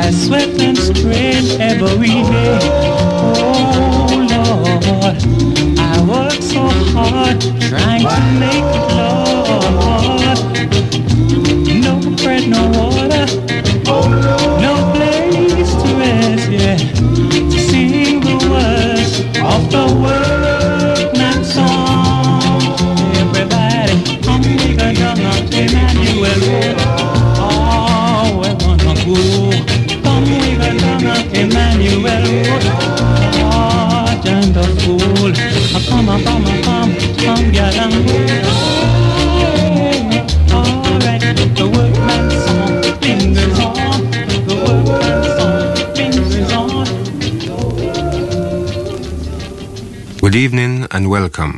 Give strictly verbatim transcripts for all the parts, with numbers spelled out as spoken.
I sweat and strain every day. Oh Lord, I work so hard trying to make it, Lord. No bread, no water, no place to rest, yeah. To sing the words of the workman's song. Everybody, hungry, young, Emmanuel Road. Oh, we're gonna go. Come, we got young, Emmanuel Road. Oh, join the fool. Come, come, come, come, get on. All right, the workman's song, fingers on. The workman's song, fingers on. Good evening and welcome.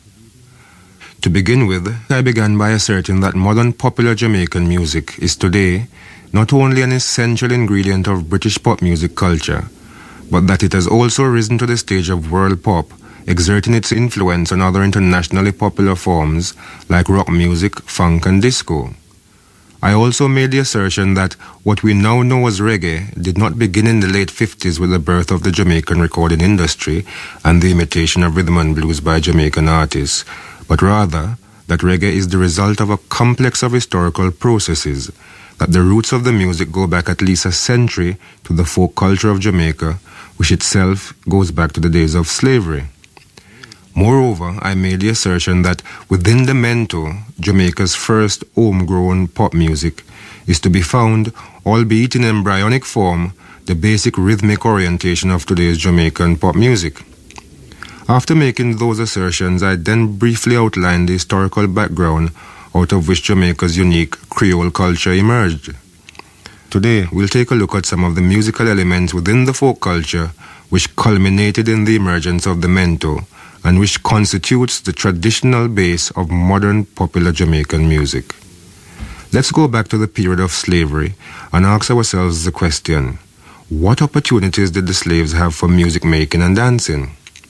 To begin with, I began by asserting that modern popular Jamaican music is today not only an essential ingredient of British pop music culture, but that it has also risen to the stage of world pop, exerting its influence on other internationally popular forms like rock music, funk and disco. I also made the assertion that what we now know as reggae did not begin in the late fifties with the birth of the Jamaican recording industry and the imitation of rhythm and blues by Jamaican artists, but rather that reggae is the result of a complex of historical processes, that the roots of the music go back at least a century to the folk culture of Jamaica, which itself goes back to the days of slavery. Moreover, I made the assertion that within the Mento, Jamaica's first homegrown pop music, is to be found, albeit in embryonic form, the basic rhythmic orientation of today's Jamaican pop music. After making those assertions, I then briefly outlined the historical background out of which Jamaica's unique Creole culture emerged. Today, we'll take a look at some of the musical elements within the folk culture which culminated in the emergence of the Mento and which constitutes the traditional base of modern popular Jamaican music. Let's go back to the period of slavery and ask ourselves the question, what opportunities did the slaves have for music making and dancing?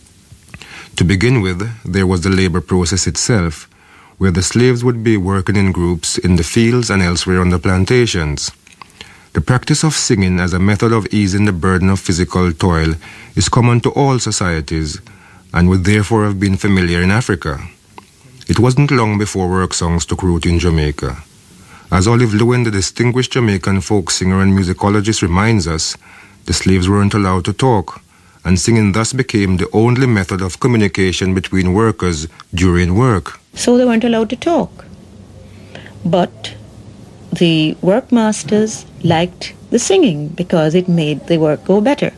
To begin with, there was the labor process itself, where the slaves would be working in groups in the fields and elsewhere on the plantations. The practice of singing as a method of easing the burden of physical toil is common to all societies and would therefore have been familiar in Africa. It wasn't long before work songs took root in Jamaica. As Olive Lewin, the distinguished Jamaican folk singer and musicologist, reminds us, the slaves weren't allowed to talk, and singing thus became the only method of communication between workers during work. So they weren't allowed to talk. But the workmasters liked the singing because it made the work go better.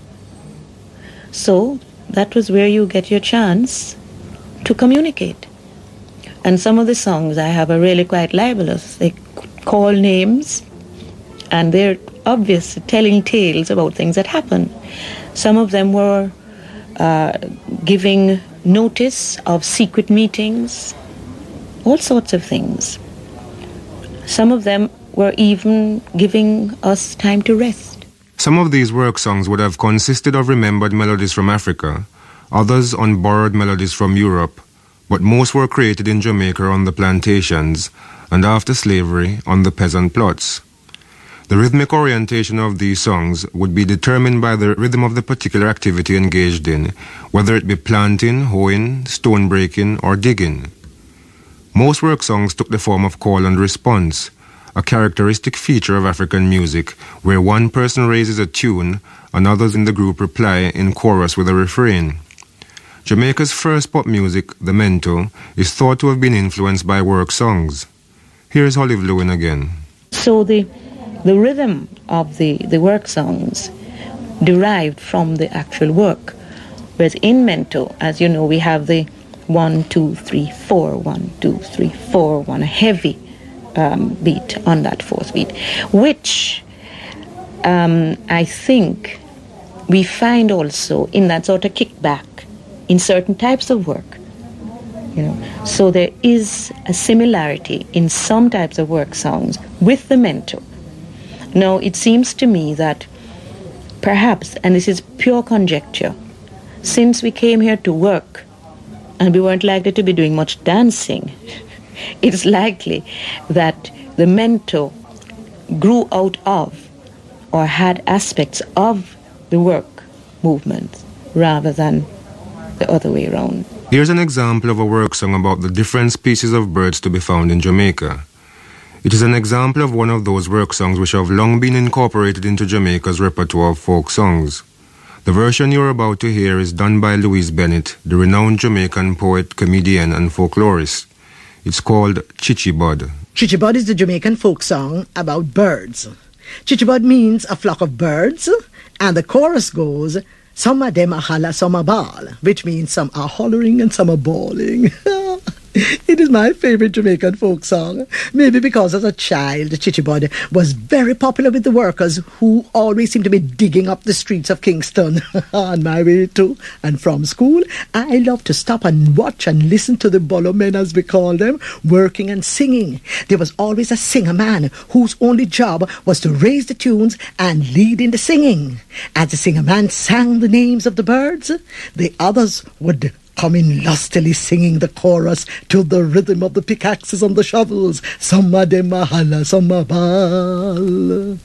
So that was where you get your chance to communicate. And some of the songs I have are really quite libelous. They call names and they're obvious, telling tales about things that happen. Some of them were uh, giving notice of secret meetings, all sorts of things. Some of them were even giving us time to rest. Some of these work songs would have consisted of remembered melodies from Africa, others on borrowed melodies from Europe, but most were created in Jamaica on the plantations and after slavery on the peasant plots. The rhythmic orientation of these songs would be determined by the rhythm of the particular activity engaged in, whether it be planting, hoeing, stone breaking, or digging. Most work songs took the form of call and response, a characteristic feature of African music, where one person raises a tune and others in the group reply in chorus with a refrain. Jamaica's first pop music, the Mento, is thought to have been influenced by work songs. Here's Olive Lewin again. So the the rhythm of the, the work songs derived from the actual work. Whereas in Mento, as you know, we have the one, two, three, four, one, two, three, four, one, a heavy um, beat on that fourth beat, which um, I think we find also in that sort of kickback in certain types of work. You know, so there is a similarity in some types of work songs with the Mento. Now, it seems to me that perhaps, and this is pure conjecture, since we came here to work and we weren't likely to be doing much dancing, it's likely that the Mento grew out of or had aspects of the work movement rather than the other way around. Here's an example of a work song about the different species of birds to be found in Jamaica. It is an example of one of those work songs which have long been incorporated into Jamaica's repertoire of folk songs. The version you're about to hear is done by Louise Bennett, the renowned Jamaican poet, comedian, and folklorist. It's called Chichibud. Chichibud is the Jamaican folk song about birds. Chichibud means a flock of birds, and the chorus goes, some of them are holla, some are ball, which means some are hollering and some are bawling. It is my favorite Jamaican folk song, maybe because as a child, Chichibud was very popular with the workers who always seemed to be digging up the streets of Kingston on my way to and from school. I loved to stop and watch and listen to the bolo men, as we call them, working and singing. There was always a singer man whose only job was to raise the tunes and lead in the singing. As the singer man sang the names of the birds, the others would come in lustily singing the chorus to the rhythm of the pickaxes and the shovels. Some of them a holla, some a ball.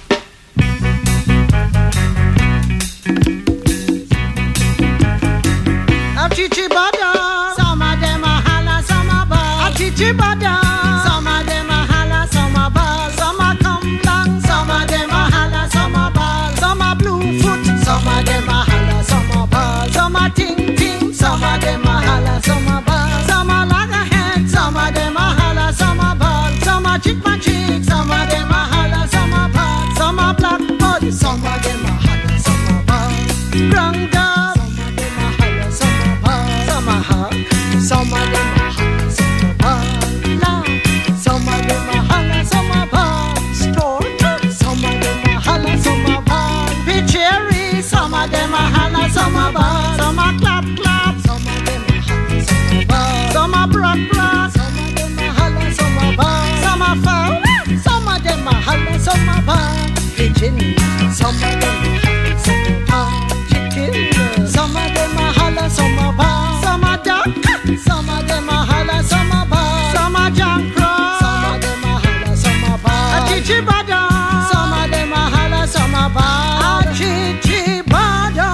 A chichibada, some of them a holla, some a ball. A chichibada, some of them a holla, some a ball. Some a come down, some of them a holla, some a ball. Some a blue foot, some of them a holla, some a ball. Some a ting ting, some of them a holla, some a ball. Some a loggerhead, some of them a holla, some a ball. Some a chick my chick, some of them a holla, some a ball. Some a blackbird, some of them a holla, some a ball. Brown dog, some of them a holla, some a ball. Some a hawk, some of them a holla, some a ball. Lamb, some of them a holla, some a ball. Stork, some of them a holla, some a ball. Pichery, some of them a holla, some a ball. Some a clap clap, some of them a holla, some a ball. Some a brock brock, some of them a holla, some a ball. Some a fowl, some of them a holla, some a ball. Pigeon, some of them a holla, some a ball. Chicken, some of them a holla, some a ball. Some a duck, some of them a holla, some a ball. Some a jackcraw, some of them a holla, some a ball. A chichibada, some of them a holla, some a ball. A chichibada,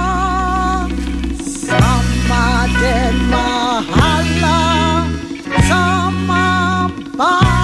some of them a holla, some a ball.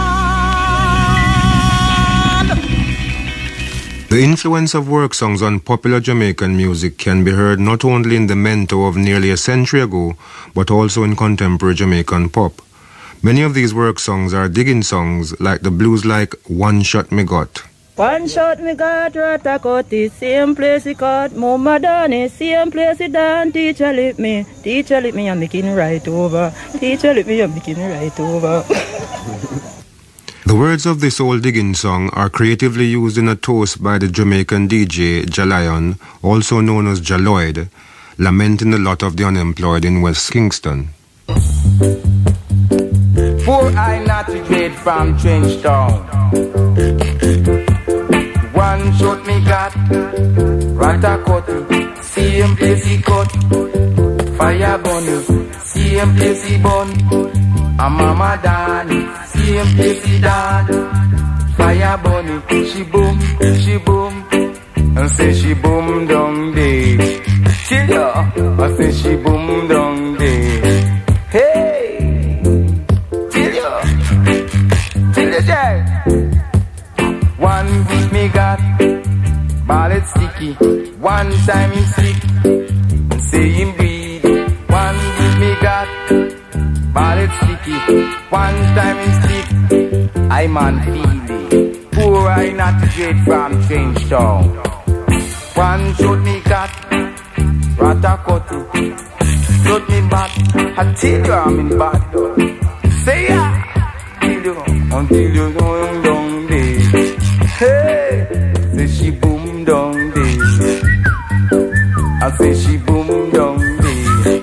The influence of work songs on popular Jamaican music can be heard not only in the mento of nearly a century ago, but also in contemporary Jamaican pop. Many of these work songs are digging songs like the blues like One Shot Me Got. One shot me got, Ratakoti, same place he caught, Mama Donny, same place he done, teacher lit me, teacher lit me, I'm making right over, teacher lit me, I'm making right over. The words of this old digging song are creatively used in a toast by the Jamaican D J Jalion, also known as Jaloid, lamenting the lot of the unemployed in West Kingston. For I not to trade from Trenchtown. One shot me got, Ratakoti, same place he cut. Fire bunny, same place he bun. A mama Danny, same place he done. Fire bunny, she boom, she boom. And say she boom down there. Chill ya, I say she boom down there. Hey, chill ya, chill ya, child. One week me got ballad sticky. One time him sick, say him breathe. One week me got ballad sticky. One time him sick, I man feel it. Poor I not straight from Trenchtown. One shot me got Ratakoti. Shot me back, I tell you I'm in bad though. Say yeah, till you, until you go down there. Hey, say she boom down there. I say she boom down there.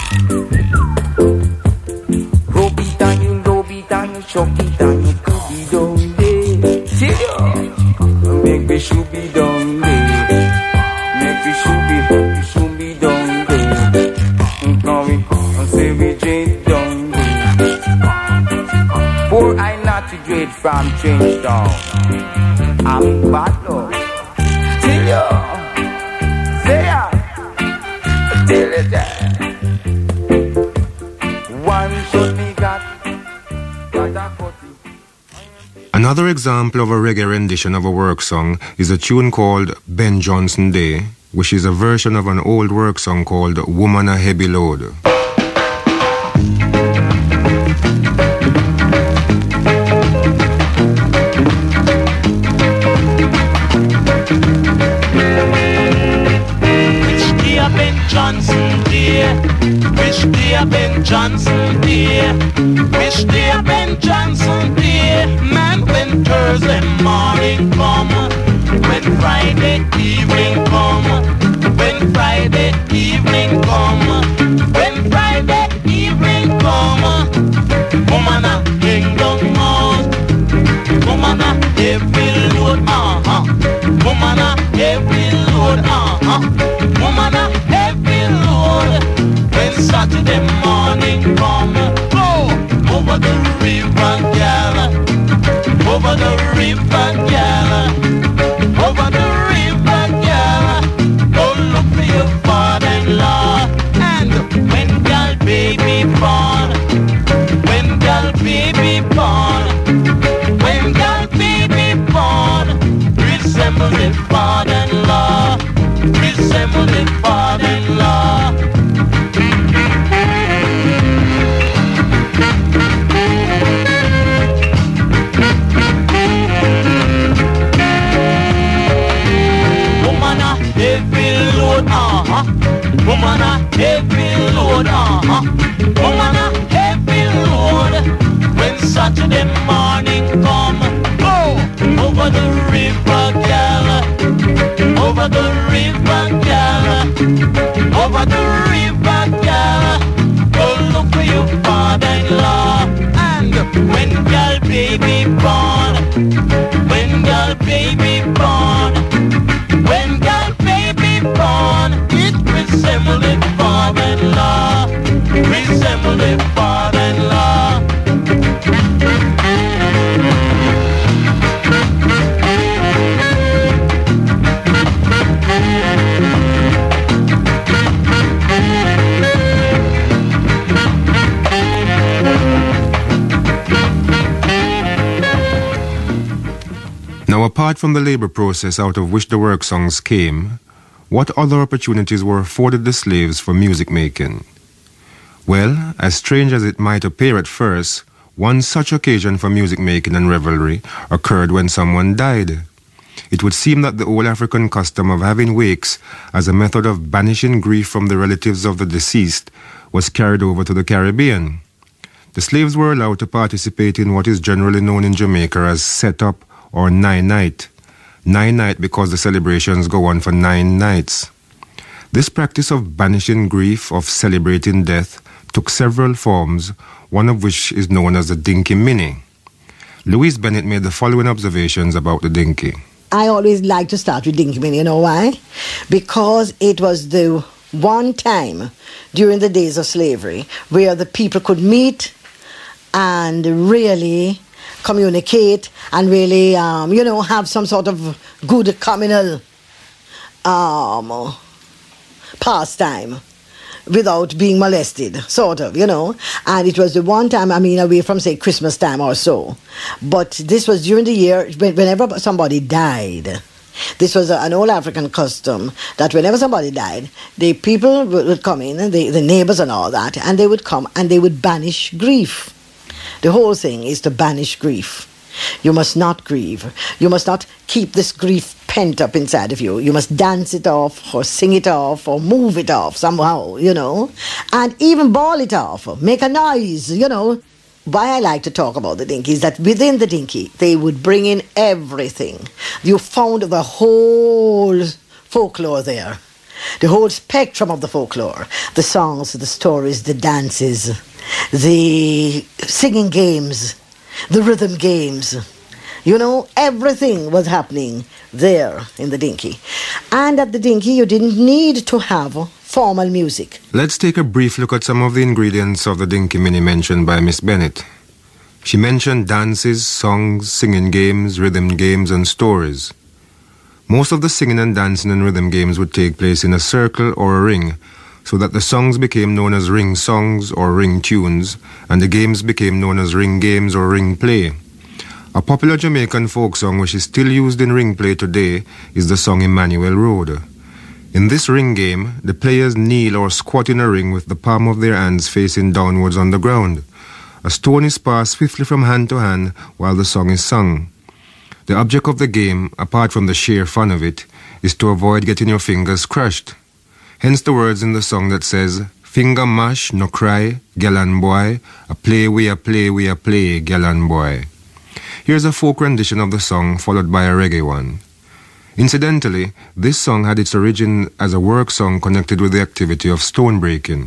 Rope it and you, rope it and you, shock it and you could be down there. Till you, make me should be down there. Make me should be, you should be down there. Now we and say we drink down there. For I not to dread from Trenchtown. A bad love. Till you, say ya, till it there. One should be got, got a cutty. Another example of a reggae rendition of a work song is a tune called Ben Johnson Day, which is a version of an old work song called Woman a Heavy Load. Johnson dear, wish dear Ben Johnson dear, wish dear Ben Johnson dear. Man, when Thursday morning come, when Friday evening come, when Friday evening come, when Friday evening come, woman a hang down house, woman a heavy load, uh huh, woman a heavy load, uh huh, woman a when Saturday morning come, go over the river, gal, over the river, gal, over the river, gal. Go look for your father-in-law, and when gal baby born, when gal baby born, when gal baby born, resemble the father-in-law, resemble the father-in-law. Uh-huh. Woman a heavy load, uh-huh. Woman a heavy load. When Saturday morning come, go over the river, gal, over the river, gal, over the river, gal. Go look for your father-in-law, and when gal baby born, when gal baby born, when gal baby born, it resemble the father-in-law, resemble the father-in-law. Now, apart from the labor process out of which the work songs came, what other opportunities were afforded the slaves for music making? Well, as strange as it might appear at first, one such occasion for music making and revelry occurred when someone died. It would seem that the old African custom of having wakes as a method of banishing grief from the relatives of the deceased was carried over to the Caribbean. The slaves were allowed to participate in what is generally known in Jamaica as set-up or nine-night. Nine-night because the celebrations go on for nine nights. This practice of banishing grief, of celebrating death, took several forms, one of which is known as the Dinky Mini. Louise Bennett made the following observations about the Dinky. I always like to start with Dinky Mini, you know why? Because it was the one time during the days of slavery where the people could meet and really communicate and really, um, you know, have some sort of good communal um, pastime without being molested, sort of, you know. And it was the one time, I mean, away from, say, Christmas time or so. But this was during the year, whenever somebody died. This was an old African custom that whenever somebody died, the people would come in, the, the neighbors and all that, and they would come and they would banish grief. The whole thing is to banish grief. You must not grieve. You must not keep this grief pent up inside of you. You must dance it off or sing it off or move it off somehow, you know, and even bawl it off, make a noise, you know. Why I like to talk about the Dinky is that within the Dinky, they would bring in everything. You found the whole folklore there, the whole spectrum of the folklore, the songs, the stories, the dances, the singing games, the rhythm games. You know, everything was happening there in the Dinky. And at the Dinky, you didn't need to have formal music. Let's take a brief look at some of the ingredients of the Dinky Mini mentioned by Miss Bennett. She mentioned dances, songs, singing games, rhythm games, and stories. Most of the singing and dancing and rhythm games would take place in a circle or a ring, so that the songs became known as ring songs or ring tunes, and the games became known as ring games or ring play. A popular Jamaican folk song which is still used in ring play today is the song Emmanuel Road. In this ring game, the players kneel or squat in a ring with the palm of their hands facing downwards on the ground. A stone is passed swiftly from hand to hand while the song is sung. The object of the game, apart from the sheer fun of it, is to avoid getting your fingers crushed. Hence the words in the song that says, "Finger mash, no cry, gal and boy, a play we a play we a play, gal and boy." Here's a folk rendition of the song followed by a reggae one. Incidentally, this song had its origin as a work song connected with the activity of stone breaking.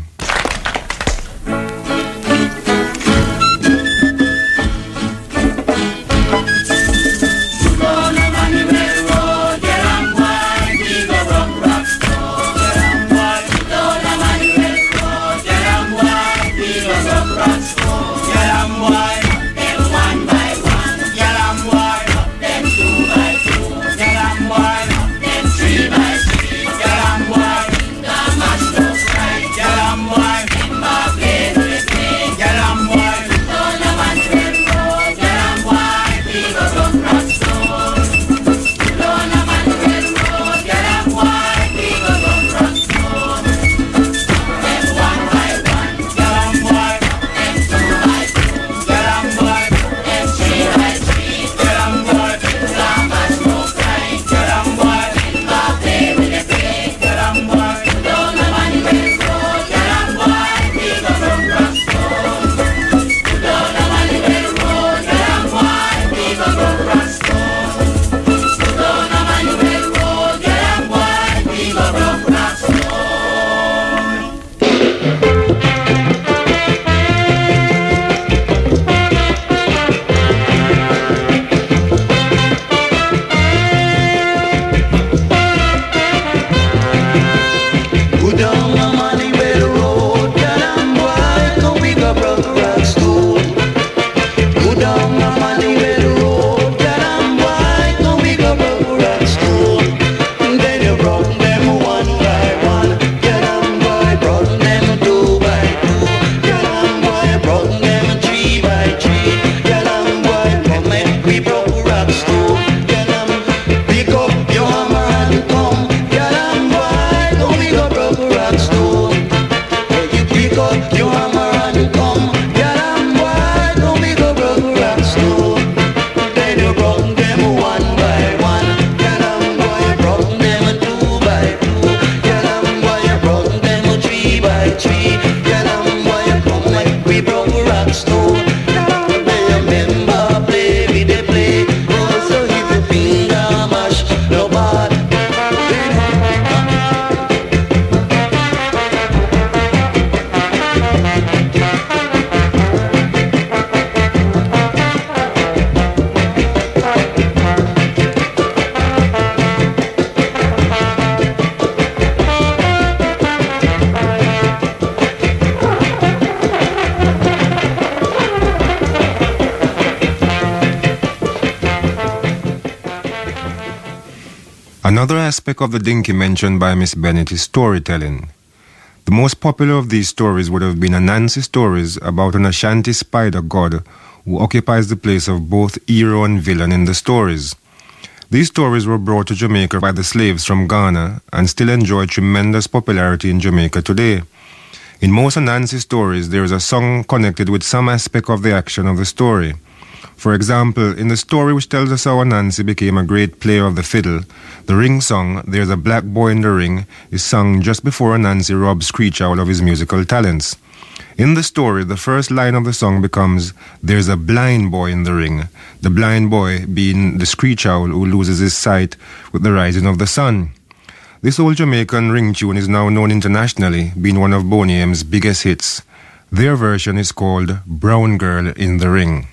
Another aspect of the dinky mentioned by Miss Bennett is storytelling. The most popular of these stories would have been Anansi stories about an Ashanti spider god who occupies the place of both hero and villain in the stories. These stories were brought to Jamaica by the slaves from Ghana and still enjoy tremendous popularity in Jamaica today. In most Anansi stories, there is a song connected with some aspect of the action of the story. For example, in the story which tells us how Anansi became a great player of the fiddle, the ring song, "There's a Black Boy in the Ring," is sung just before Anansi robs Screech Owl of his musical talents. In the story, the first line of the song becomes, "There's a blind boy in the ring," the blind boy being the Screech Owl who loses his sight with the rising of the sun. This old Jamaican ring tune is now known internationally, being one of Boney M's biggest hits. Their version is called "Brown Girl in the Ring."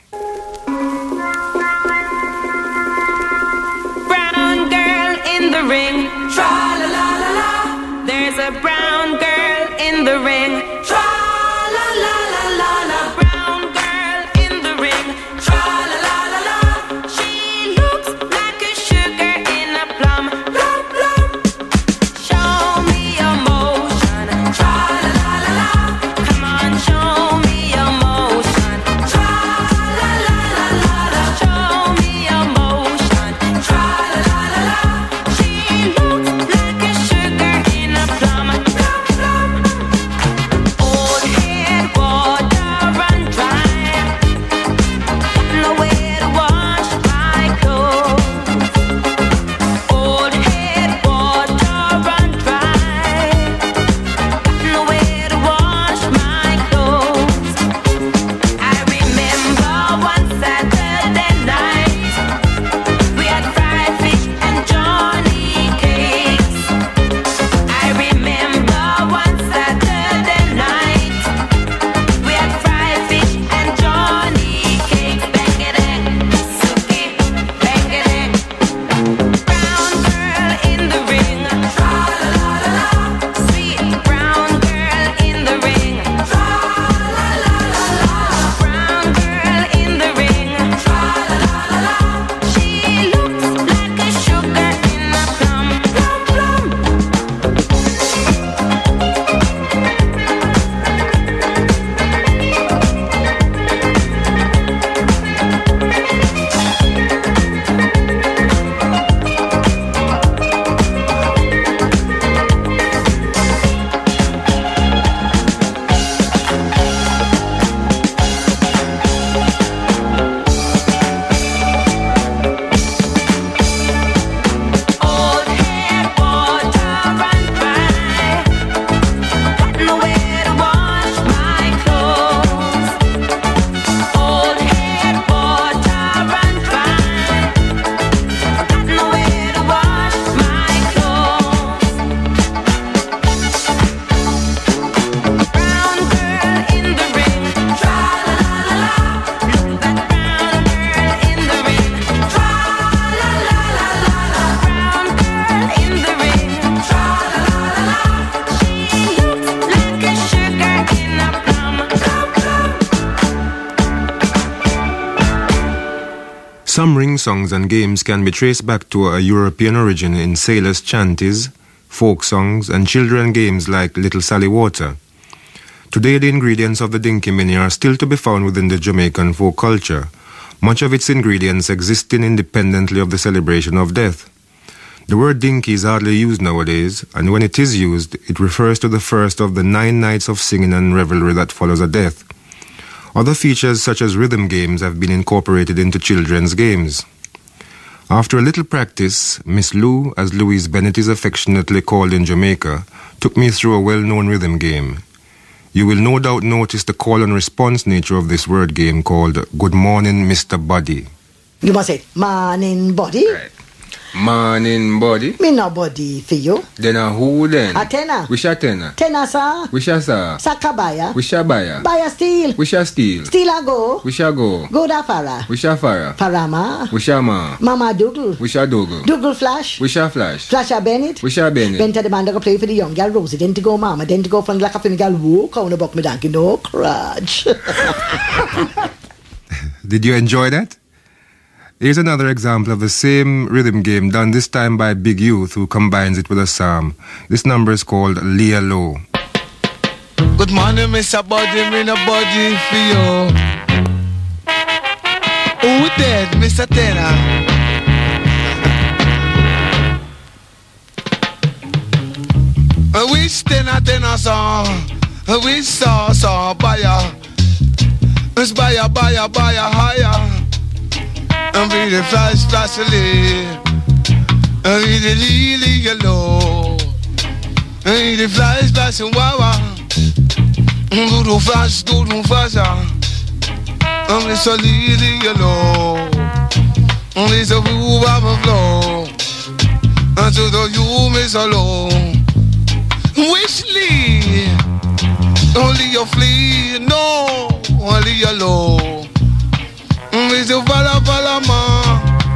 Ring, tra la la la la. There's a brown girl in the ring, tra la la la la la. Brown girl in the ring, Some ring songs and games can be traced back to a European origin in sailors' chanties, folk songs, and children games like Little Sally Water. Today, the ingredients of the Dinky Minnie are still to be found within the Jamaican folk culture, much of its ingredients existing independently of the celebration of death. The word dinky is hardly used nowadays, and when it is used, it refers to the first of the nine nights of singing and revelry that follows a death. Other features such as rhythm games have been incorporated into children's games. After a little practice, Miss Lou, as Louise Bennett is affectionately called in Jamaica, took me through a well-known rhythm game. You will no doubt notice the call and response nature of this word game called Good Morning, Mister Body. You must say, morning, body. Right. Morning, body. Me no body for you. Then a who then? A tenor. Wish a tenor. Tenor, sir. Wish a sir. Sakabaya. Wish a buyer. Buyer steel. Wish a steal. Steel a go. Wish a go. Go da fara. Wish a fara. Farama. Wish a ma. Mama Dougal. Wish a dougal. Dougal Flash. Wish a flash. Flash a Bennett. Wish a Bennett. Benta the man that go play for the young girl Rosie. Then to go mama. Then to go from like a fin girl walk on the buck me donkey. No crutch. Did you enjoy that? Here's another example of the same rhythm game done this time by Big Youth, who combines it with a psalm. This number is called Lea Low. Good morning, Mister Body, me no body for you. Who dead, Mister Tenor? I wish tenor, tenor song. I wish saw, saw, buyer. It's buyer, buyer, buyer, higher. And be the flash, flash, lee. And be the lily yellow. And be the flash, flash, and wawa. Do do flash, do do flash. And be so lily yellow. And be so blue, baba flow. And to the you, miss alone. Wish lee. Only your flea, no. Only your low. Mister Vala Vala Ma.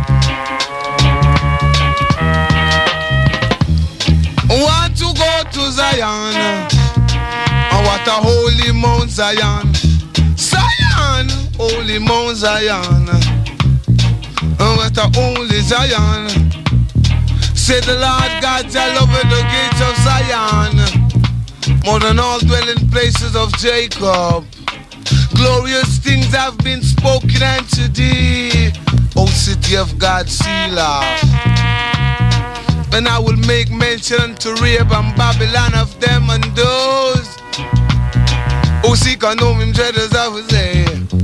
Want to go to Zion? I want a holy Mount Zion. Zion, holy Mount Zion. I want a holy Zion. Say the Lord God, I love the gates of Zion, more than all dwelling places of Jacob. Glorious things have been spoken unto thee, O city of God, Selah. And I will make mention to Rahab and Babylon of them and those who seek and know him dreaders, I will say.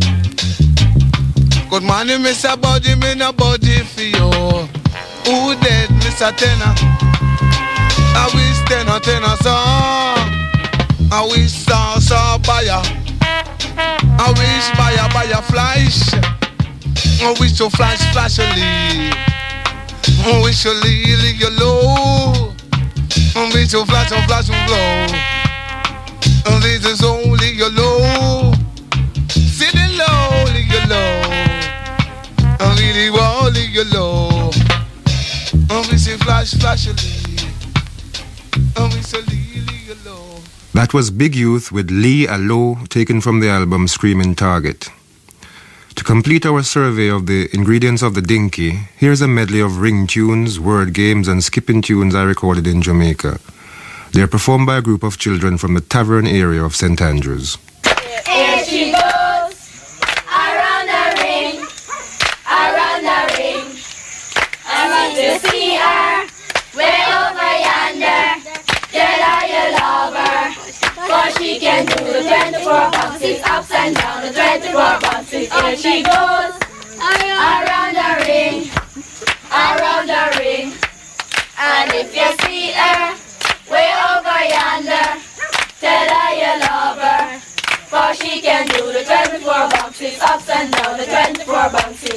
Good morning, Mister Body, me no body for you. Who dead, Mister Tenor? I wish tenor, tenor, song. I wish saw, saw, buyer. I wish buyer, buyer flash. I wish to flash, flash a lead. I wish to lead, lead your low. I wish to flash, a flash and blow. And this is only your low. Sit it low, lead your low. And really well, lead your low. I wish to flash, flash a lead. I wish to lead, lead your low. That was Big Youth with Lea Low, taken from the album Screaming Target. To complete our survey of the ingredients of the dinky, here's a medley of ring tunes, word games, and skipping tunes I recorded in Jamaica. They are performed by a group of children from the tavern area of Saint Andrews. Here she goes, around the ring, around the ring. I want to see her, way over yonder. Tell her you love her, for she can do the twenty-four boxes, ups and down the twenty-four boxes. Here she goes, around the ring, around the ring. And if you see her, way over yonder, tell her you love her, for she can do the twenty-four boxes, ups and down the twenty-four boxes.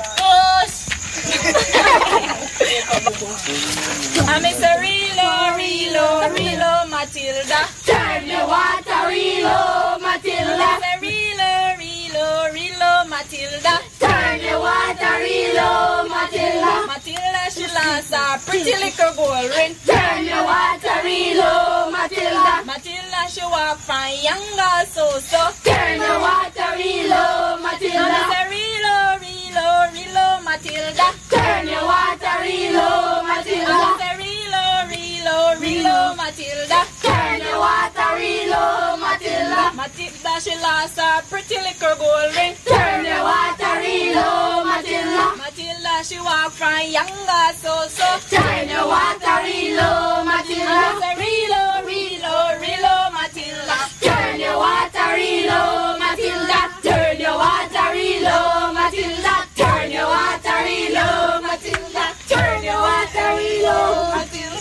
I'm Miss Relo, Relo, Relo, Matilda. Turn the water, Relo, Matilda. Relo, Relo, Relo, Matilda. Turn the water, Relo, Matilda. Matilda, she lost a pretty little gold ring. Turn the water, Relo, Matilda. Matilda, she walk from younger so so. Turn the water, Relo, Matilda. Relo, Relo, Relo. reload, Matilda. Turn your water reload, Matilda. Say reload, reload, reload, Matilda. Turn your water reload, Matilda. Matilda, she lost her pretty little gold ring. Turn your water reload, Matilda. Matilda, she walk from younger so so. Turn your water reload, Matilda. Say reload, reload, reload, Matilda. Turn your water reload, Matilda. Turn your water reload, Matilda. Turn your water reload, Matilda. Turn your water reload, Matilda.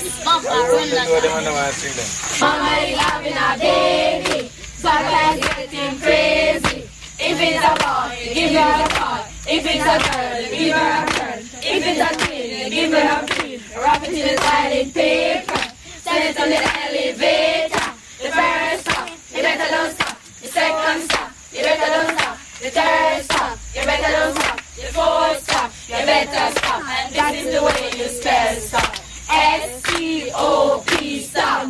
Mama is having a baby, Papa's getting crazy. If it's a boy, give her a boy. If it's a girl, give her a girl. If it's a twin, give her a twin. Wrap it in a silent paper. Send it on the elevator. The first stop, you better don't stop. The second stop, you better don't stop. The third stop, you better don't stop. The fourth stop, you better stop. And that is the way you spell stop. S C O P stop.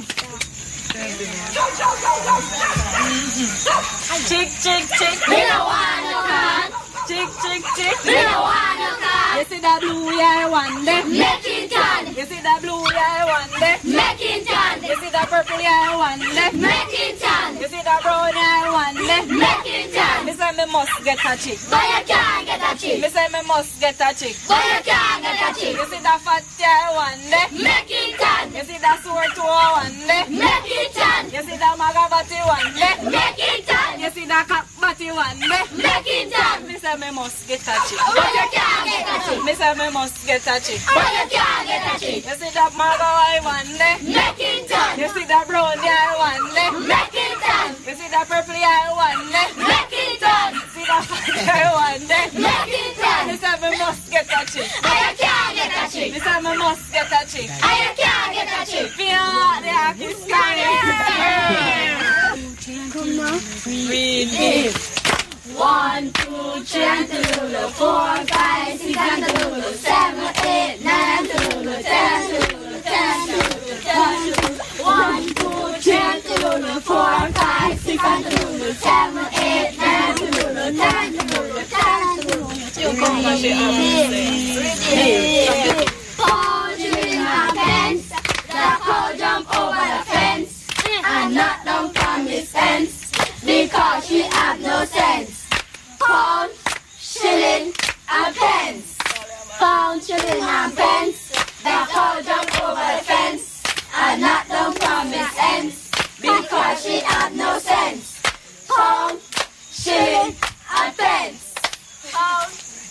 Chick, chick, chick. Me no want no can. Chick, chick, chick. Me no want no can. You see that blue hair one day? Make it can. You see that blue hair one day? Make it can. You see that purple hair one day? Make it can. You see that brown hair one day? Make it can. Me say me must get a chick. But you can't get a chick. Me say me must get a chick. But you can't get a chick. You see that fat hair one day? Make it can. You see that sore toe one day? Make it can. You see that maga body one day? Make it can. You see that cock body one day? Make it can. Me say me must get a chick. But you can't get a chick. Me say me must get a chick. But you can't get a chick. You see that maga eye one day? Make it can. You see that brown hair one day? Make it can. You see that purple hair one day? Make it can. See that fat hair one day? Make it can. Me say me must get a chick. But you can't get a chick. Me say me must get a chick. And you can't get a chick. Feel the happy sky. Come on. Read me. One, two, three, and the Lulu. Four, five, six, and the Lulu. Seven, eight, nine, and the Lulu. Ten, and the Lulu. Ten, and the Lulu. Ten, and the Lulu. One, two, three, and the Lulu. Four, five, six, and the Lulu. Seven, eight, nine, and the Lulu. Ten, and the Lulu. Ten, and the Lulu. You come and she have to Paul, in her pants. The cow jump over the fence and knock down from his fence because she have no sense. Pound, shilling, and pence. Pound, shilling, and pence. The cow jump over the fence and knock down from his fence because she have no sense. Pound, shilling, and pence. Pound.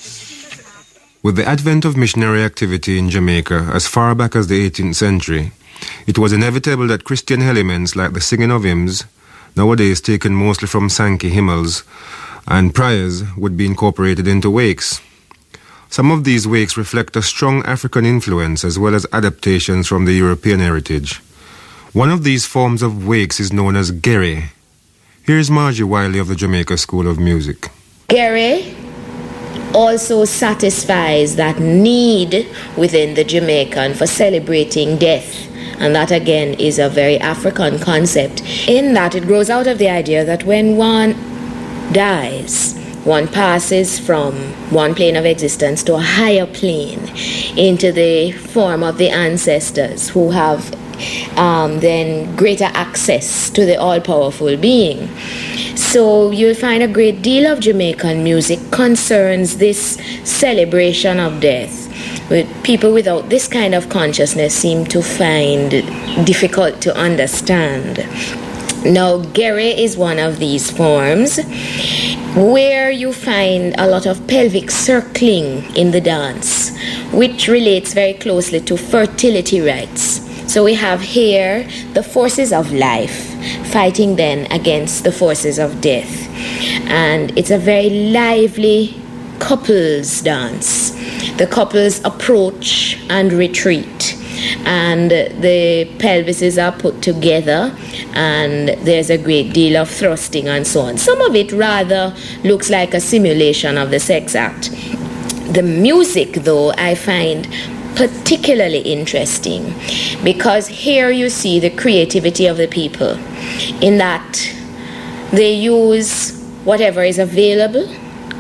With the advent of missionary activity in Jamaica as far back as the eighteenth century, it was inevitable that Christian elements like the singing of hymns, nowadays taken mostly from Sankey hymnals, and prayers would be incorporated into wakes. Some of these wakes reflect a strong African influence as well as adaptations from the European heritage. One of these forms of wakes is known as Gere. Here's Margie Wiley of the Jamaica School of Music. Gere also satisfies that need within the Jamaican for celebrating death. And that again is a very African concept, in that it grows out of the idea that when one dies, one passes from one plane of existence to a higher plane into the form of the ancestors who have um, then greater access to the all-powerful being. So you'll find a great deal of Jamaican music concerns this celebration of death. But people without this kind of consciousness seem to find difficult to understand. Now, Gere is one of these forms where you find a lot of pelvic circling in the dance, which relates very closely to fertility rites. So we have here the forces of life fighting then against the forces of death. And it's a very lively couples dance. The couples approach and retreat, and the pelvises are put together, and there's a great deal of thrusting and so on. Some of it rather looks like a simulation of the sex act. The music, though, I find particularly interesting, because here you see the creativity of the people in that they use whatever is available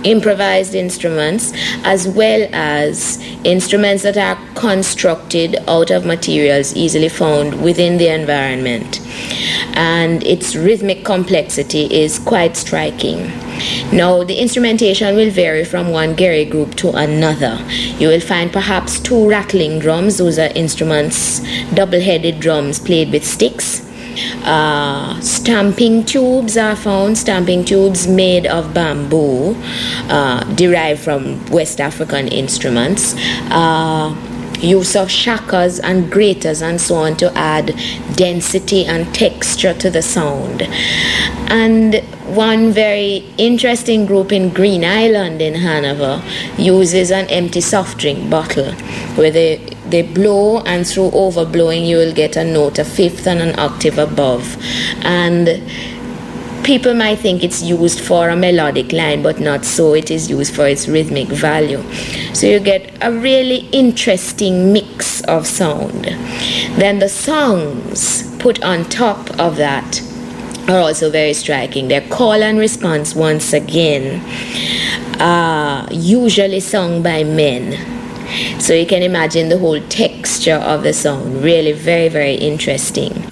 improvised instruments, as well as instruments that are constructed out of materials easily found within the environment. And its rhythmic complexity is quite striking. Now, the instrumentation will vary from one Geri group to another. You will find perhaps two rattling drums. Those are instruments, double-headed drums played with sticks. Uh, stamping tubes are found, stamping tubes made of bamboo, uh, derived from West African instruments. Uh, use of shakas and graters and so on to add density and texture to the sound. And one very interesting group in Green Island in Hanover uses an empty soft drink bottle where they, they blow, and through overblowing you will get a note a fifth and an octave above. And people might think it's used for a melodic line, but not so. It is used for its rhythmic value. So you get a really interesting mix of sound. Then the songs put on top of that are also very striking. They're call and response once again, uh, usually sung by men. So you can imagine the whole texture of the sound. Really very, very interesting.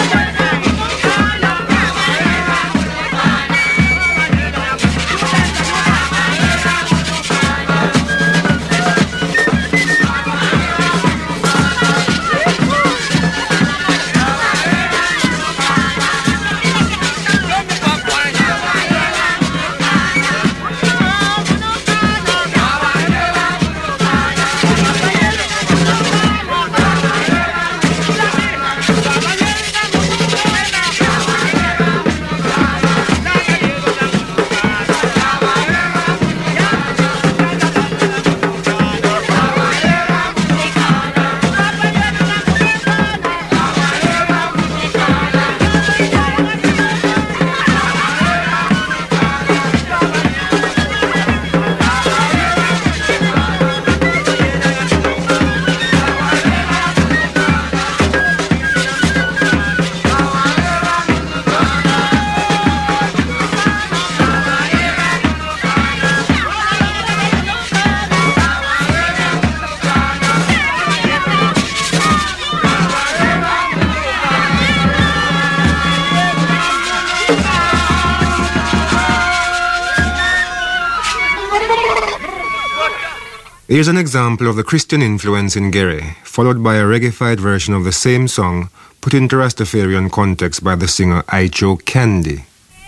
Here's an example of the Christian influence in Geri, followed by a reggae-fied version of the same song put into Rastafarian context by the singer Aicho Candy.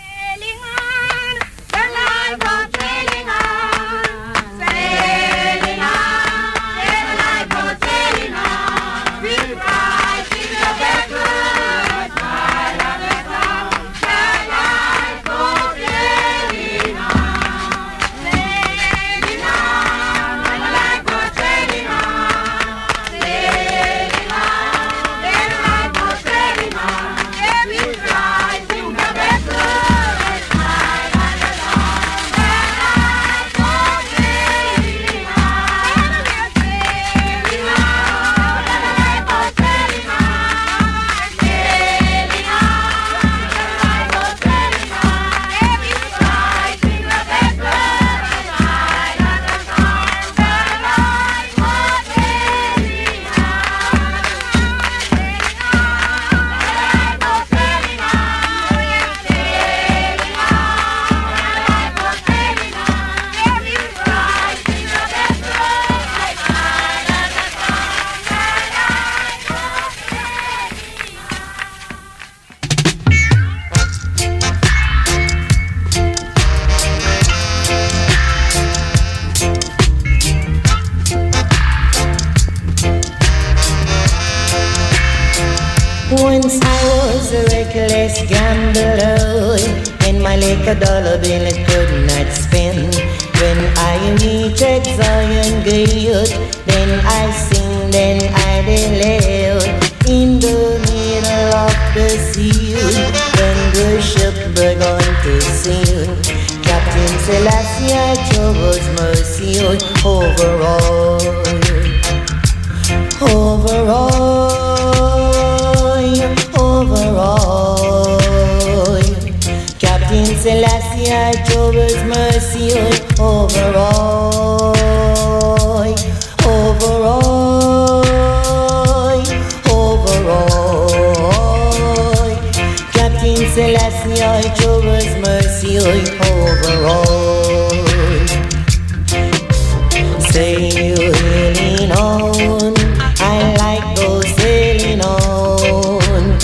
Once I was a reckless gambler, and my liquor dollar bill I could not spend. When I reached Zion Gate, then I sing, then I declare, in the middle of the sea, when the ship began to sail, Captain Selassie chose mercy over all, over all. Overall, Captain Selassie, Jehovah's mercy, oh, overall, overall, overall. Captain Selassie, I show us mercy, overall. Sailing on, I like those sailing on.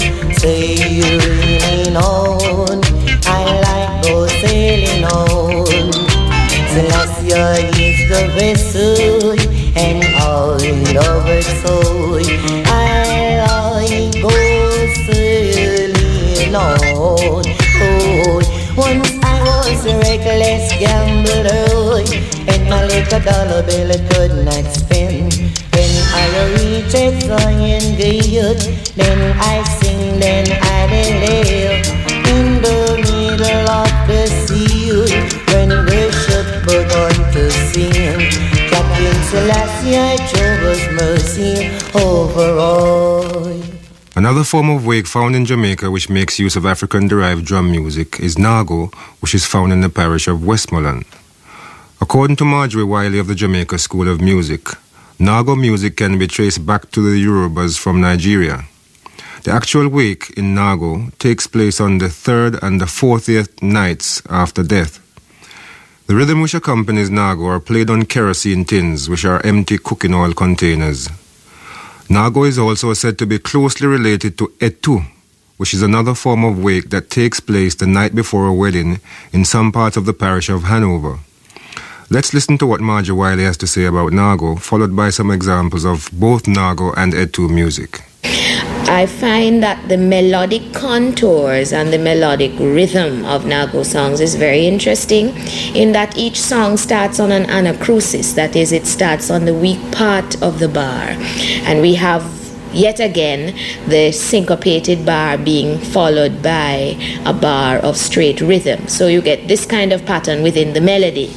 Sailing on, I like those sailing on. Celestia is the vessel, and all of its soul. I like those sailing on. Oh, once I was a reckless gambler, and my little dollar bill I could not spend. When I reached Zion Gate, then I sing, then I live in the middle of the sea. When the ship began to sing, Captain Selassie, I showed us mercy overall. Another form of wake found in Jamaica which makes use of African-derived drum music is Nago, which is found in the parish of Westmoreland. According to Marjorie Wiley of the Jamaica School of Music, Nago music can be traced back to the Yorubas from Nigeria. The actual wake in Nago takes place on the third and the fortieth nights after death. The rhythm which accompanies Nago are played on kerosene tins, which are empty cooking oil containers. Nago is also said to be closely related to Etu, which is another form of wake that takes place the night before a wedding in some parts of the parish of Hanover. Let's listen to what Marjorie Wiley has to say about Nago, followed by some examples of both Nago and Etu music. I find that the melodic contours and the melodic rhythm of Nago songs is very interesting, in that each song starts on an anacrusis, that is, it starts on the weak part of the bar. And we have, yet again, the syncopated bar being followed by a bar of straight rhythm. So you get this kind of pattern within the melody.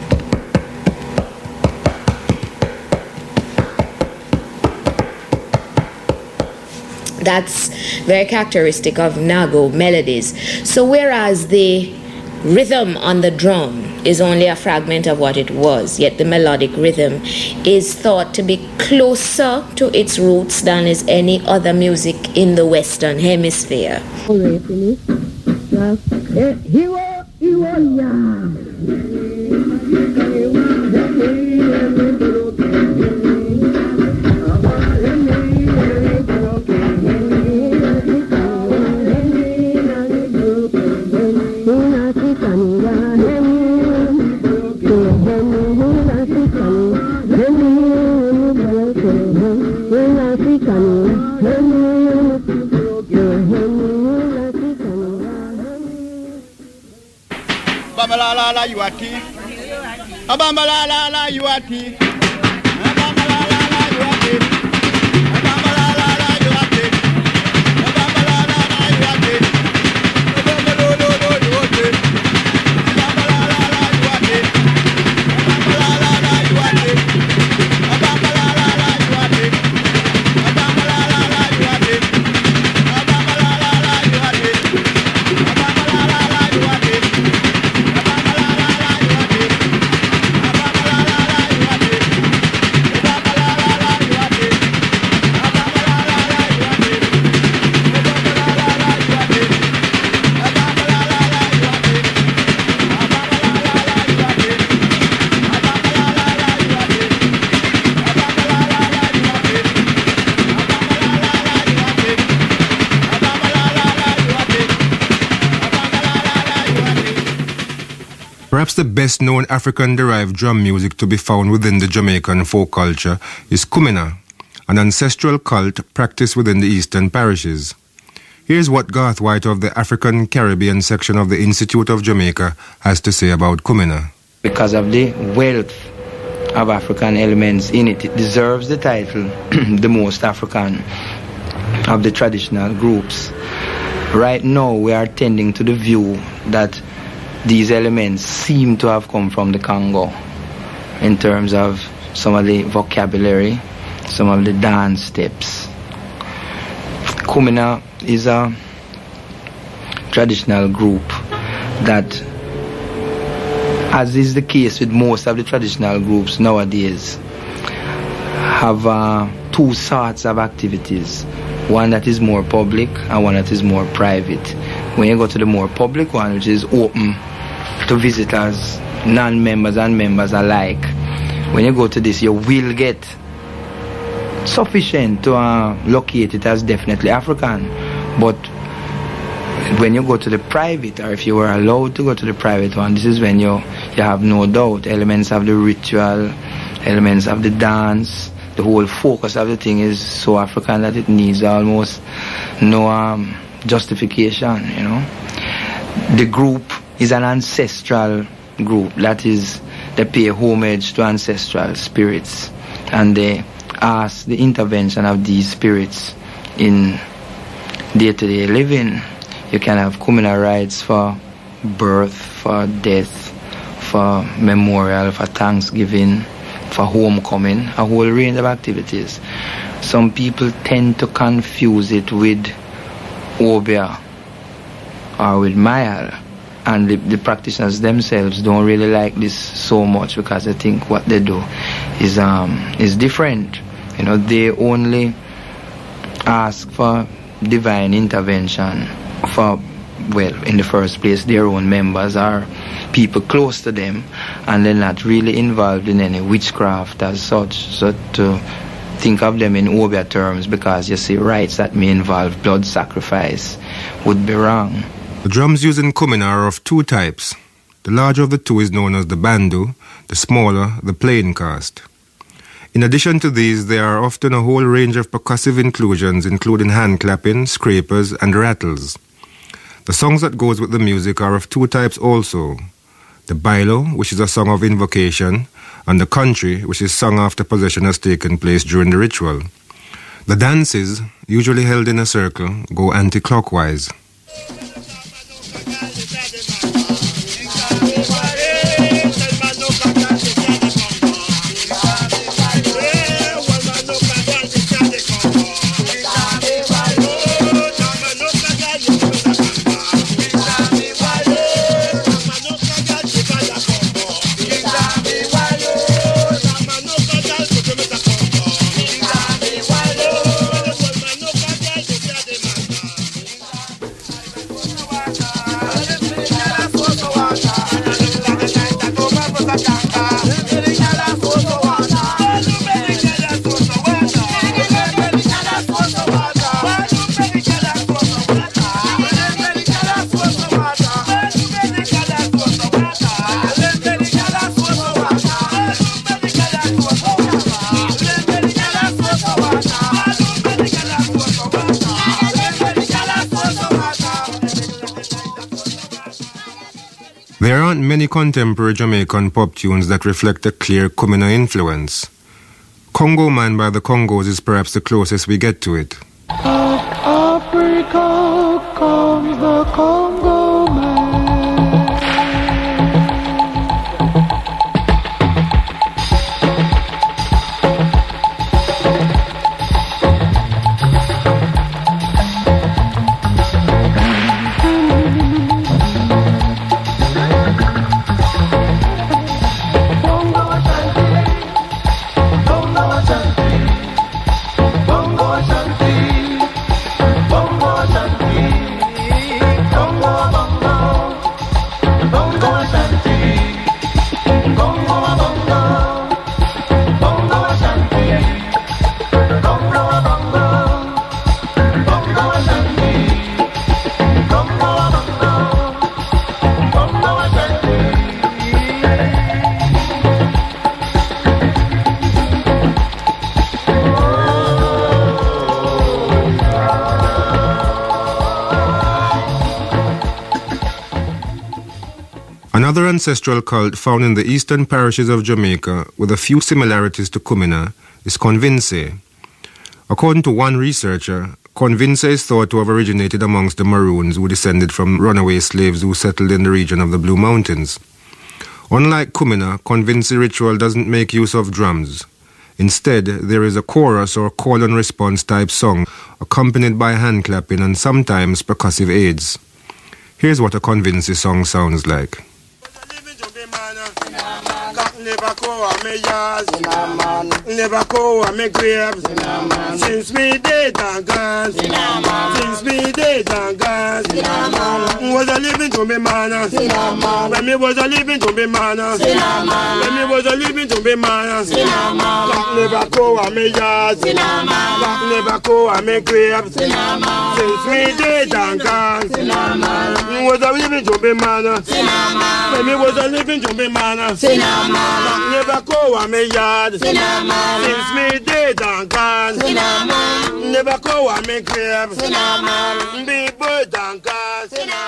That's very characteristic of Nago melodies. So whereas the rhythm on the drum is only a fragment of what it was, yet the melodic rhythm is thought to be closer to its roots than is any other music in the Western Hemisphere. Bambalala you are tea. Bambalala you are tea. Bambalala you are tea. Bambalala you are tea. Bambalala you are tea. Bambalala you are tea. Bambalala you are tea. Bambalala you are tea. Bambalala you are tea. Bambalala you are tea. Bambalala you are tea. Bambalala you are tea. Perhaps the best-known African-derived drum music to be found within the Jamaican folk culture is Kumina, an ancestral cult practiced within the eastern parishes. Here's what Garth White of the African Caribbean section of the Institute of Jamaica has to say about Kumina. Because of the wealth of African elements in it, it deserves the title, the most African of the traditional groups. Right now, we are tending to the view that these elements seem to have come from the Congo in terms of some of the vocabulary, some of the dance steps. Kumina is a traditional group that as is the case with most of the traditional groups nowadays, have uh, two sorts of activities. One that is more public and one that is more private. When you go to the more public one, which is open to visitors, non-members and members alike, when you go to this, you will get sufficient to uh, locate it as definitely African. But when you go to the private, or if you were allowed to go to the private one, this is when you, you have no doubt elements of the ritual, elements of the dance. The whole focus of the thing is so African that it needs almost no um, justification, you know. The group is an ancestral group. That is, they pay homage to ancestral spirits, and they ask the intervention of these spirits in day-to-day living. You can have communal rites for birth, for death, for memorial, for Thanksgiving, for homecoming, a whole range of activities. Some people tend to confuse it with Obeah or with Mayal, and the, the practitioners themselves don't really like this so much because they think what they do is um is different. You know, they only ask for divine intervention for, well, in the first place, their own members or people close to them, and they're not really involved in any witchcraft as such. So to think of them in Obeah terms, because you see rites that may involve blood sacrifice, would be wrong. The drums used in Kumina are of two types. The larger of the two is known as the bandu, the smaller the plain cast. In addition to these, there are often a whole range of percussive inclusions, including hand clapping, scrapers, and rattles. The songs that goes with the music are of two types also. The bailo, which is a song of invocation, and the country, which is sung after possession has taken place during the ritual. The dances, usually held in a circle, go anti-clockwise. There aren't many contemporary Jamaican pop tunes that reflect a clear Kumina influence. Congo Man by the Congos is perhaps the closest we get to it. Of Africa comes the Congo man. Another ancestral cult found in the eastern parishes of Jamaica with a few similarities to Kumina is Convince. According to one researcher, Convince is thought to have originated amongst the Maroons who descended from runaway slaves who settled in the region of the Blue Mountains. Unlike Kumina, Convince ritual doesn't make use of drums. Instead, there is a chorus or call and response type song accompanied by hand clapping and sometimes percussive aids. Here's what a Convince song sounds like. Never go on me yards, never go on me graves. Since me dead and gone, since me dead and gone, was a living to me man. When me was a living to me man, when me was a living to me man. Never go on me yards, never go on me graves. Since me dead and gone, was a living to me man. When me was a living to me man. Never go on me yard. Cinnamon. Since me dead and gone. Cinnamon. Never go on me grave. Cinnamon. Be bird and gone.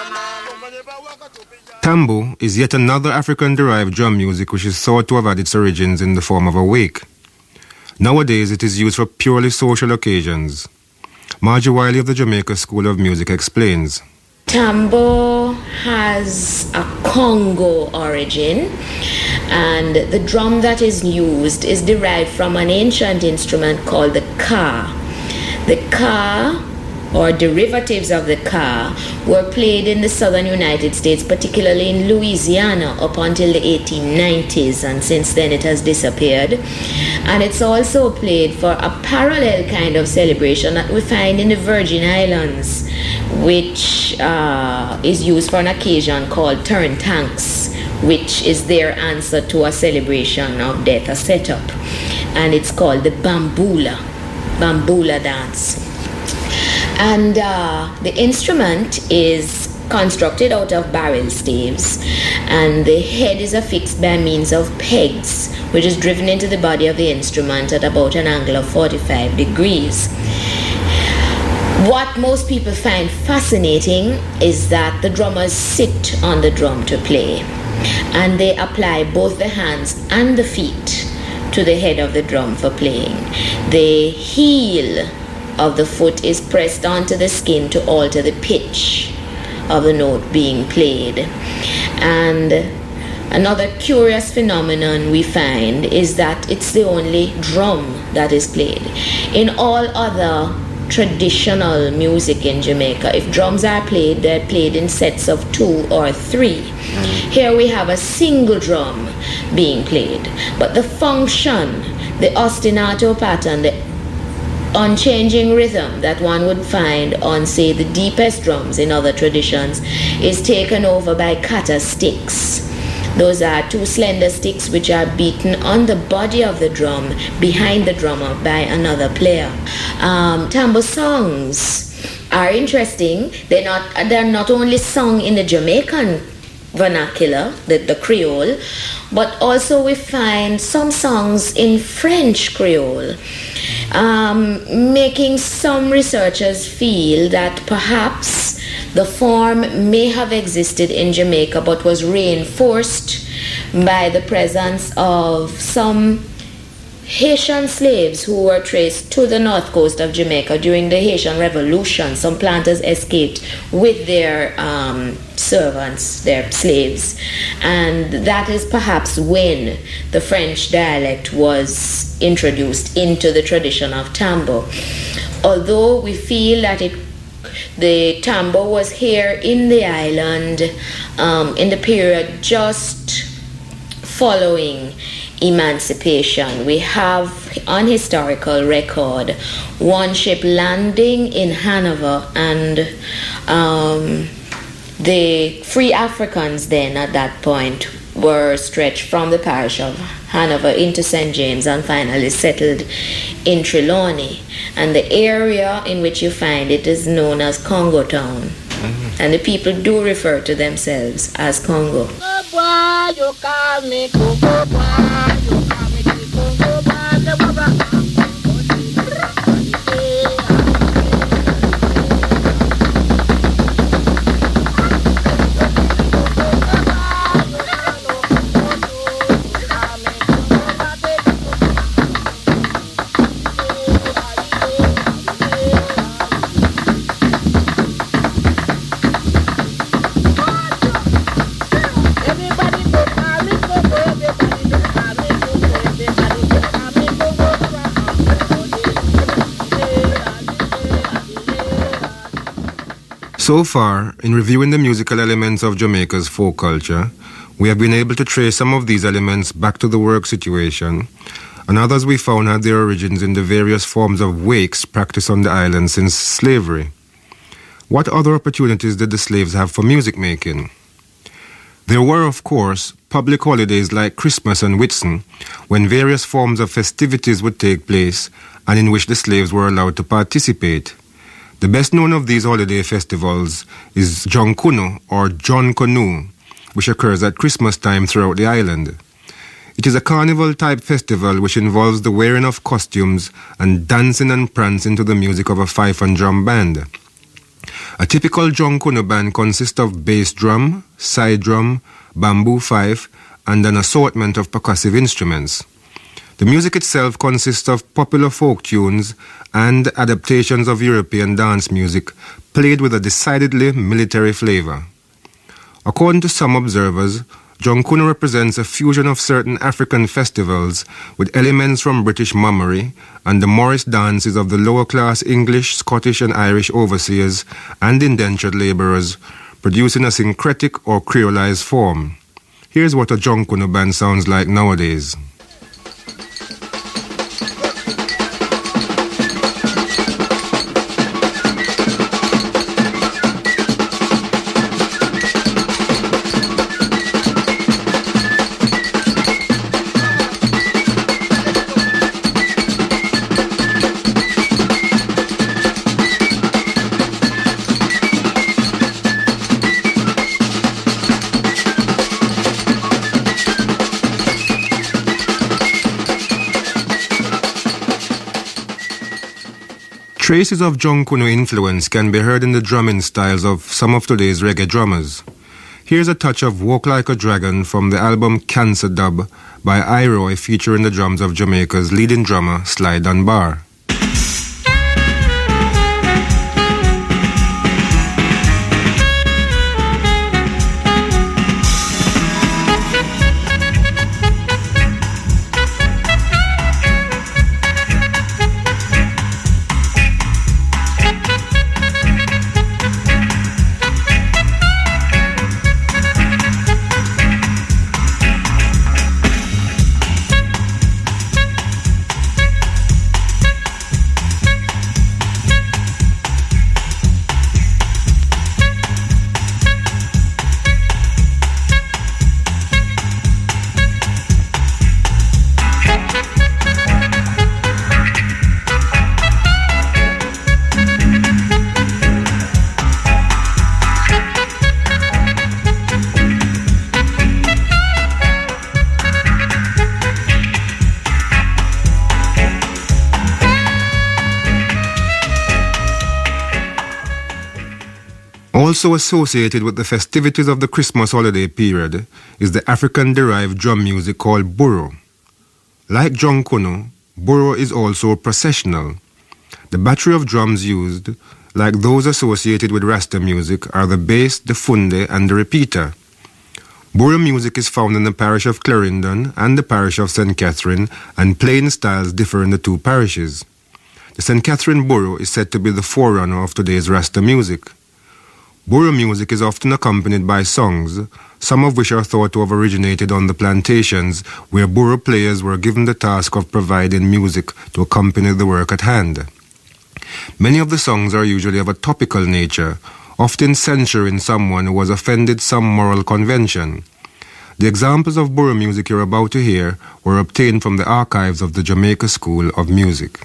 Tambo is yet another African-derived drum music which is thought to have had its origins in the form of a wake. Nowadays it is used for purely social occasions. Margie Wiley of the Jamaica School of Music explains. Tambo has a Congo origin, and the drum that is used is derived from an ancient instrument called the ka. The ka, or derivatives of the ka, were played in the southern United States, particularly in Louisiana, up until the eighteen nineties, and since then it has disappeared. And it's also played for a parallel kind of celebration that we find in the Virgin Islands, which uh, is used for an occasion called turn tanks, which is their answer to a celebration of death, a setup. And it's called the Bambula, Bambula dance. And uh, the instrument is constructed out of barrel staves, and the head is affixed by means of pegs, which is driven into the body of the instrument at about an angle of forty-five degrees. What most people find fascinating is that the drummers sit on the drum to play, and they apply both the hands and the feet to the head of the drum for playing. The heel of the foot is pressed onto the skin to alter the pitch of the note being played. And another curious phenomenon we find is that it's the only drum that is played. In all other traditional music in Jamaica, if drums are played, they're played in sets of two or three. Here we have a single drum being played, but the function, the ostinato pattern, the unchanging rhythm that one would find on, say, the deepest drums in other traditions is taken over by kata sticks. Those are two slender sticks which are beaten on the body of the drum behind the drummer by another player. Um, Tambo songs are interesting. They're not, they're not only sung in the Jamaican vernacular, the, the Creole, but also we find some songs in French Creole, um, making some researchers feel that perhaps the form may have existed in Jamaica but was reinforced by the presence of some Haitian slaves who were traced to the north coast of Jamaica during the Haitian Revolution. Some planters escaped with their um, servants, their slaves, and that is perhaps when the French dialect was introduced into the tradition of Tambo. Although we feel that it the Tambo was here in the island um, in the period just following emancipation. We have on historical record one ship landing in Hanover, and um, the free Africans then at that point were stretched from the parish of Hanover into Saint James and finally settled in Trelawney. And the area in which you find it is known as Congo Town. Mm-hmm. And the people do refer to themselves as Congo. So far, in reviewing the musical elements of Jamaica's folk culture, We have been able to trace some of these elements back to the work situation, and others we found had their origins in the various forms of wakes practiced on the island since slavery. What other opportunities did the slaves have for music making? There were, of course, public holidays like Christmas and Whitsun, when various forms of festivities would take place and in which the slaves were allowed to participate. The best known of these holiday festivals is John Kuno or John Canoe, which occurs at Christmas time throughout the island. It is a carnival-type festival which involves the wearing of costumes and dancing and prancing to the music of a fife and drum band. A typical John Kuno band consists of bass drum, side drum, bamboo fife, and an assortment of percussive instruments. The music itself consists of popular folk tunes and adaptations of European dance music played with a decidedly military flavor. According to some observers, John Kuno represents a fusion of certain African festivals with elements from British mummery and the Morris dances of the lower-class English, Scottish and Irish overseers and indentured labourers, producing a syncretic or creolized form. Here's what a John Kuno band sounds like nowadays. Traces of John Kuno influence can be heard in the drumming styles of some of today's reggae drummers. Here's a touch of Walk Like a Dragon from the album Cancer Dub by I-Roy, featuring the drums of Jamaica's leading drummer Sly Dunbar. Also associated with the festivities of the Christmas holiday period is the African-derived drum music called burro. Like John Kuno, burro is also processional. The battery of drums used, like those associated with Rasta music, are the bass, the funde, and the repeater. Burro music is found in the parish of Clarendon and the parish of Saint Catherine, and playing styles differ in the two parishes. The Saint Catherine burro is said to be the forerunner of today's Rasta music. Burro music is often accompanied by songs, some of which are thought to have originated on the plantations where burro players were given the task of providing music to accompany the work at hand. Many of the songs are usually of a topical nature, often censuring someone who has offended some moral convention. The examples of burro music you're about to hear were obtained from the archives of the Jamaica School of Music.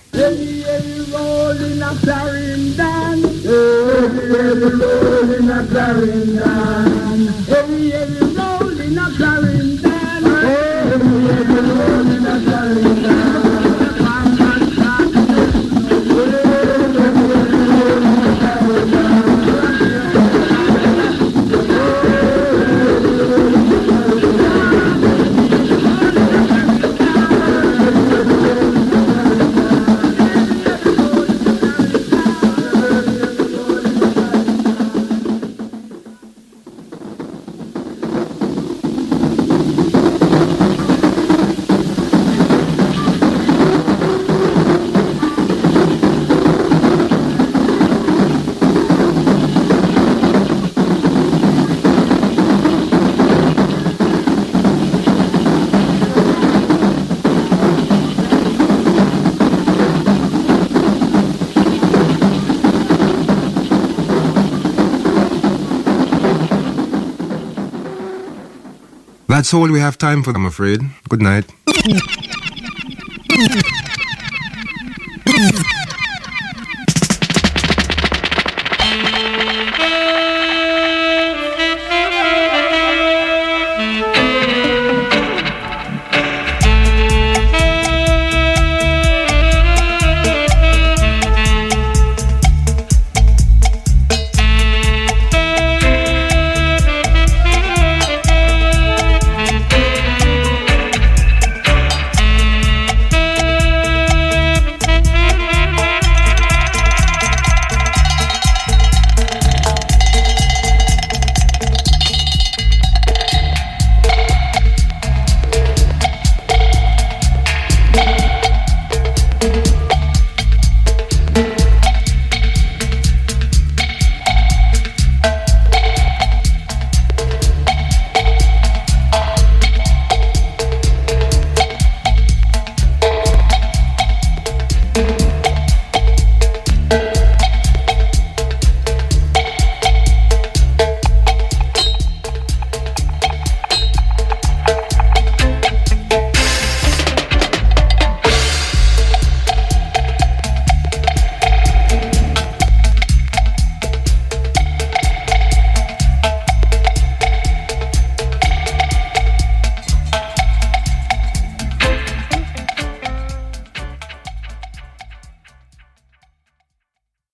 That's all we have time for, I'm afraid. Good night.